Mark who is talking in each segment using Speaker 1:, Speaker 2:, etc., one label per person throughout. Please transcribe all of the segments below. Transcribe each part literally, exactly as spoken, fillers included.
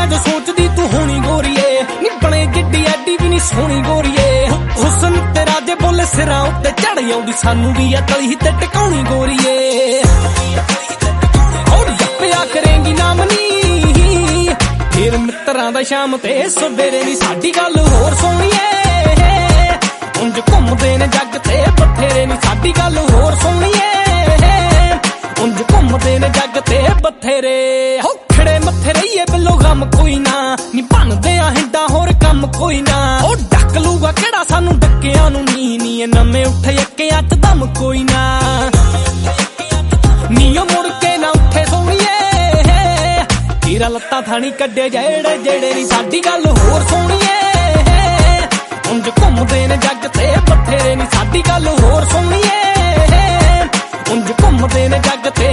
Speaker 1: मैं जो सोचदी तू होनी गोरीए नी बने जिड्डी एडी भी नी सोहनी गोरीए हुसन तेरा जे बोले सिरां उत्ते चढ़ आउंदी सानू भी आ तली ते टिकाउणी गोरीए और जप्पिया करेंगी नामनी फिर मित्रां दा शाम ते सवेरे नी साडी गल होर सोहणीए उंज घुमदे ने जग ते बथेरे नी साडी गल होर सोहणीए उंज घुमदे ने जग ते बथेरे हो खड़े मथे रहिए बिलो गम कोई ना नी बनदे आ हिंडा होर कम कोई ना ओ डक लूगा केड़ा सानू डकिया नू नी नी नवे उठे अक्कियां च दम कोई ना नीओ मुड़ के ना उठे सोहणीए हीरा लत्तां थानी कड्डे जेड़े जेड़े नी साडी गल होर सोहणीए उंज घुमदे ने जग ते बथेरे नी साडी गल होर सोहणीए उंज घुमदे ने जग ते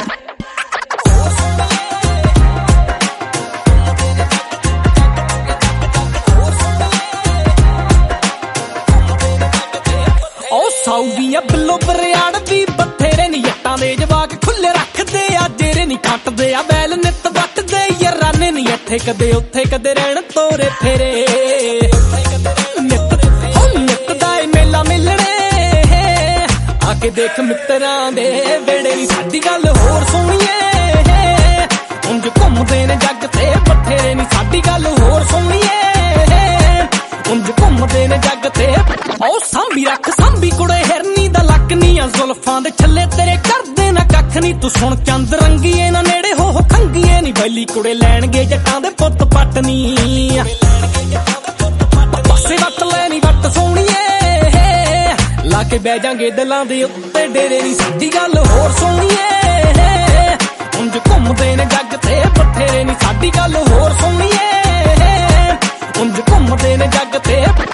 Speaker 1: साउदियां बिलो बरियाड़ दी बथेरे नी जट्टां दे जवाक खुले रखदे आ जेरे नी कटदे आ बैल नित वटदे याराने नी इत्थे कदे उत्थे कदे रहण तोरे फेरे नित हो नित दा मेला मिलणे आके देख मित्रां दे वेड़े नी साडी गल होर सोहणीए उंज घुमदे ने जग ते बथेरे नी साडी गल होर सोहणीए उंज घुमदे ने जग ते ओ सांभी रख सांभी कुड़े हिरनी दा लक नी आ जुल्फां दे छल्ले तेरे करदे ना कख नी तू सुन चंद रंगीए ना नेड़े हो हो खंगीए नी बैली कुड़े लैणगे जट्टां दे पुੱਤ पटनी पासे वट लैनी वट सोहणीए लाके बह जांगे दिलां दे उत्ते डेरे नी साडी गल होर सोहणीए उंज घुमदे ने जग ते बथेरे नी साडी गल होर सोहणीए उंज घुमदे ने जग ते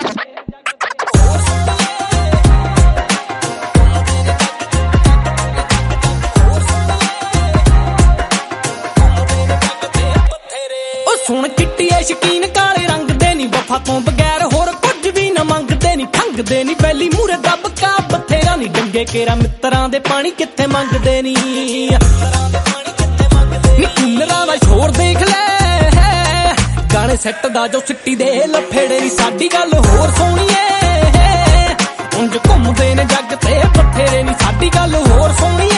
Speaker 1: सुन चिट्टिए शकीन काले रंग दे नी वफा तो बगैर होर कुछ भी ना मंगदे नी ठंगदे नी बैली मूरे दब का बथेरा नी डंगे केरा मित्रां दे पानी कित्थे मंगदे नी नी कूलरां दा शोर देख ले गाने सैट दा जो सिट्टी दे लफेड़े नी साडी गल होर सोहणीए उंज घुमदे ने जग ते बथेरे नी साडी गल होर सोहणीए